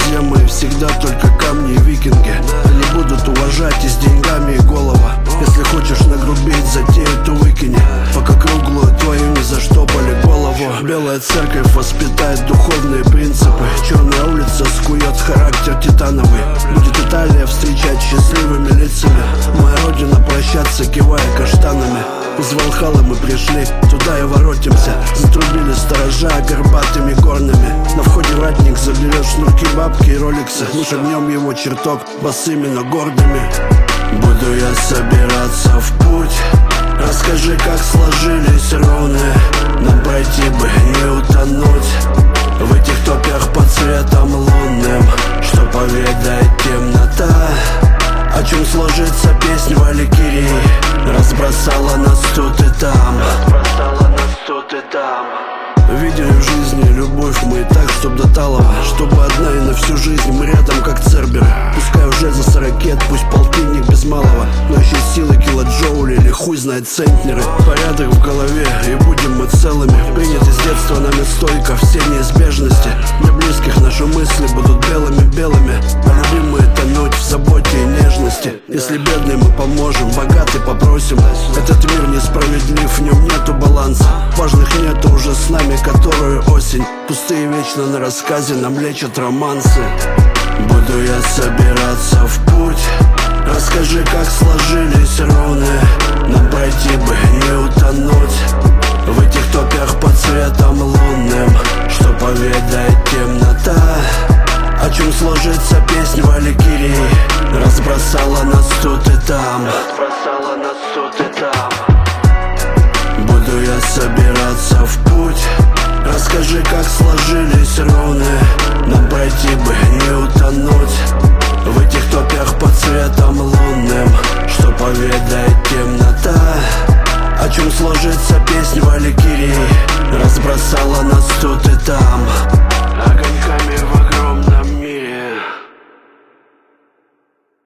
друзья мои всегда только камни и викинги. Они будут уважать и с деньгами, и голова. Если хочешь нагрубить затею, то выкини, пока круглую твою не заштопали голову. Белая церковь воспитает духовные принципы. Черная улица скует характер титановый. Будет Италия встречать счастливыми лицами. Моя родина прощаться, кивая каштанами. Из Валхалы мы пришли, туда и воротимся. Затрубили сторожа горбатыми горными. На входе ратник заберет шнурки, бабки и роликсы. Мы шагнем его чертог босыми, но гордыми. Буду я собираться в путь. Расскажи, как сложились руны. Нам пройти бы, не утонуть в этих топях под светом лунным. Что поведает темнота, о чем сложится песнь валькирии. Разбросала нас тут и там. Видели в жизни любовь мы и так, чтоб до талого. Чтобы одна и на всю жизнь мы рядом, как церберы. Пускай уже за 40, пусть полтинник без малого, но еще силы килоджоули или хуй знает центнеры. Порядок в голове и будем мы целыми. Приняты с детства нами стойко все неизбежности. Для близких наши мысли будут белыми-белыми, а любимые тонуть в заботе и нежности. Если бедный мы поможем, богатый попросим. Этот мир несправедлив, в нем нету баланса. Важных нету уже с нами, которую осень. Пустые вечно на рассказе нам лечат романсы. Буду я собираться в путь. Расскажи, как сложились руны. Нам пройти бы, не утонуть в этих топях под светом лунным. Что поведает темнота, о чем сложится песнь валькирии. Разбросала нас тут и там. Буду я собираться в путь.